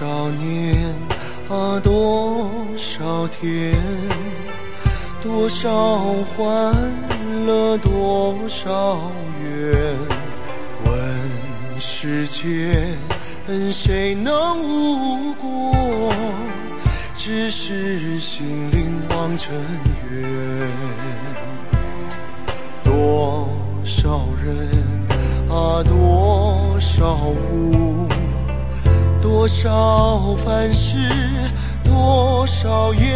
少年啊，多少天，多少欢乐，多少怨。问世间谁能无过？只是心灵望尘缘。多少人啊，多少物，多少凡事，多少业。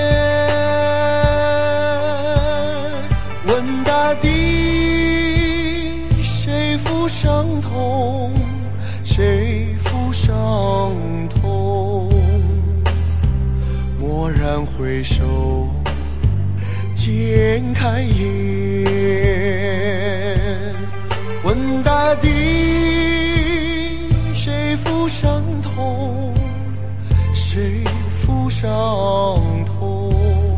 问大地，谁负伤痛？谁负伤痛？蓦然回首，渐开颜。问大地，谁负伤痛？谁负伤痛？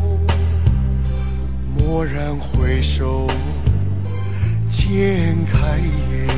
蓦然回首，渐开颜。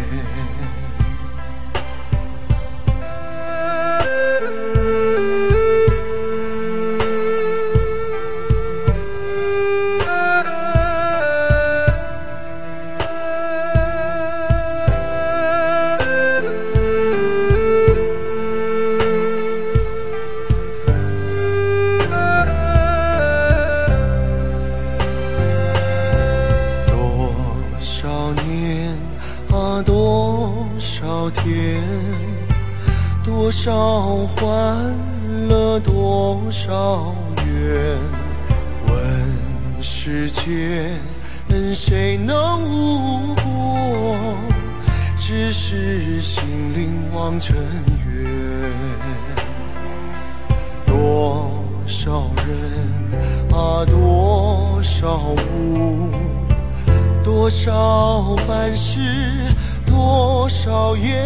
多少天，多少欢乐，多少怨。问世间谁能无过？只是心灵望尘缘。多少人啊，多少物，多少凡事，多少业。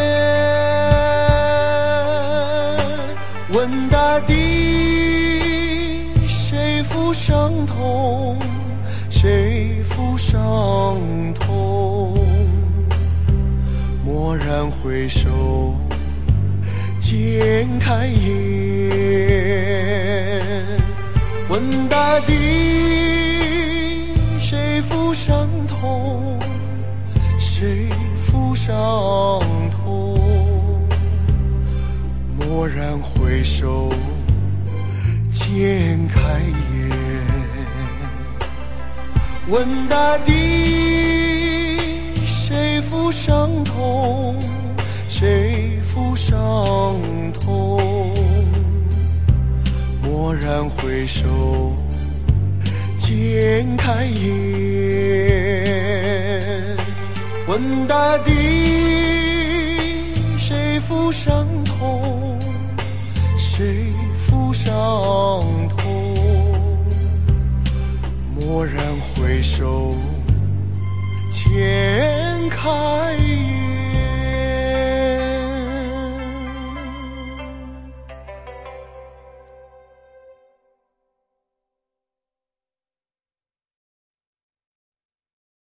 问大地，谁负伤痛？谁负伤痛？蓦然回首，渐开颜。问大地，谁负伤痛？谁负伤痛？蓦然回首，渐开颜。问大地，谁负伤痛？谁负伤痛？蓦然回首，渐开颜。问大地，谁负伤痛？谁负伤痛？蓦然回首，渐开